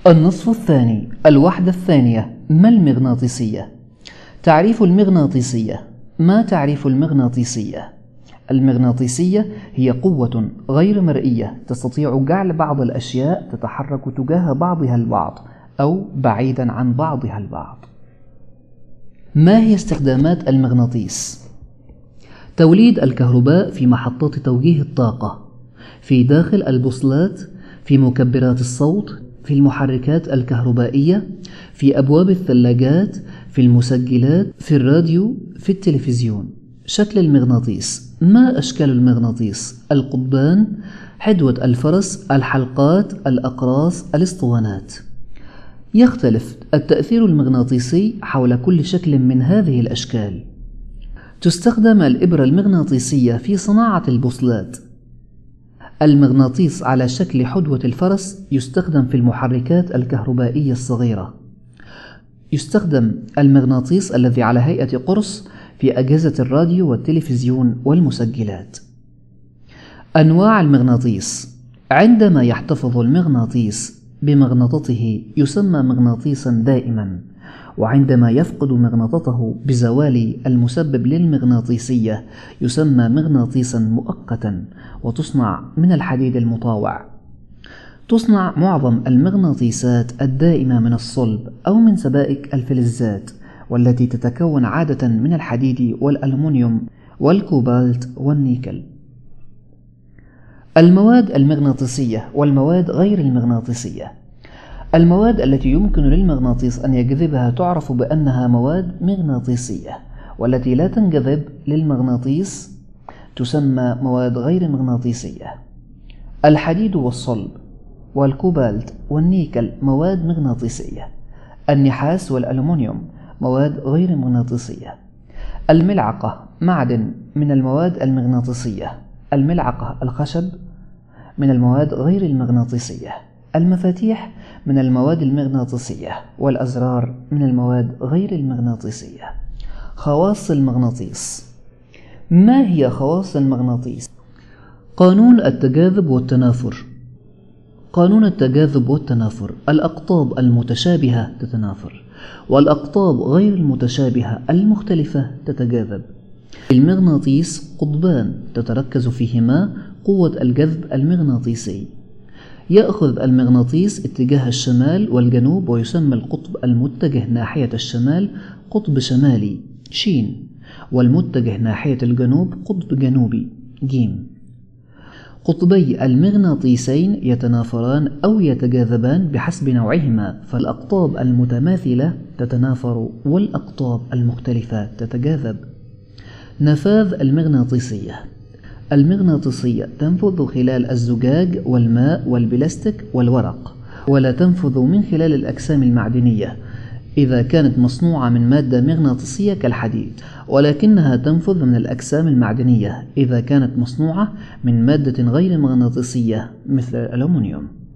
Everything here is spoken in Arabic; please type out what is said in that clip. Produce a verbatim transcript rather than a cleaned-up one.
النصف الثاني. الوحدة الثانية. ما المغناطيسية؟ تعريف المغناطيسية. ما تعريف المغناطيسية؟ المغناطيسية هي قوة غير مرئية تستطيع جعل بعض الأشياء تتحرك تجاه بعضها البعض أو بعيدا عن بعضها البعض. ما هي استخدامات المغناطيس؟ توليد الكهرباء في محطات توجيه الطاقة، في داخل البوصلات، في مكبرات الصوت، في المحركات الكهربائية، في أبواب الثلاجات، في المسجلات، في الراديو، في التلفزيون. شكل المغناطيس. ما أشكال المغناطيس؟ القضبان، حدوة الفرس، الحلقات، الأقراص، الاسطوانات. يختلف التأثير المغناطيسي حول كل شكل من هذه الأشكال. تستخدم الإبرة المغناطيسية في صناعة البوصلات. المغناطيس على شكل حدوة الفرس يستخدم في المحركات الكهربائية الصغيرة. يستخدم المغناطيس الذي على هيئة قرص في أجهزة الراديو والتلفزيون والمسجلات. أنواع المغناطيس. عندما يحتفظ المغناطيس بمغناطته يسمى مغناطيسا دائما، وعندما يفقد مغناطته بزوال المسبب للمغناطيسية يسمى مغناطيسا مؤقتا، وتصنع من الحديد المطاوع. تصنع معظم المغناطيسات الدائمة من الصلب أو من سبائك الفلزات، والتي تتكون عادة من الحديد والألمنيوم والكوبالت والنيكل. المواد المغناطيسية والمواد غير المغناطيسية. المواد التي يمكن للمغناطيس أن يجذبها تعرف بأنها مواد مغناطيسية، والتي لا تنجذب للمغناطيس تسمى مواد غير مغناطيسية. الحديد والصلب والكوبالت والنيكل مواد مغناطيسية. النحاس والألمنيوم مواد غير مغناطيسية. الملعقة معدن من المواد المغناطيسية. الملعقة الخشب من المواد غير المغناطيسية. المفاتيح من المواد المغناطيسية، والأزرار من المواد غير المغناطيسية. خواص المغناطيس. ما هي خواص المغناطيس؟ قانون التجاذب والتنافر. قانون التجاذب والتنافر: الأقطاب المتشابهة تتنافر، والأقطاب غير المتشابهة المختلفة تتجاذب. المغناطيس قطبان تتركز فيهما قوة الجذب المغناطيسي. يأخذ المغناطيس اتجاه الشمال والجنوب، ويسمى القطب المتجه ناحية الشمال قطب شمالي شين، والمتجه ناحية الجنوب قطب جنوبي جيم. قطبي المغناطيسين يتنافران أو يتجاذبان بحسب نوعهما، فالأقطاب المتماثلة تتنافر والأقطاب المختلفة تتجاذب. نفاذ المغناطيسية. المغناطيسية تنفذ خلال الزجاج والماء والبلاستيك والورق، ولا تنفذ من خلال الأجسام المعدنية إذا كانت مصنوعة من مادة مغناطيسية كالحديد، ولكنها تنفذ من الأجسام المعدنية إذا كانت مصنوعة من مادة غير مغناطيسية مثل الألمنيوم.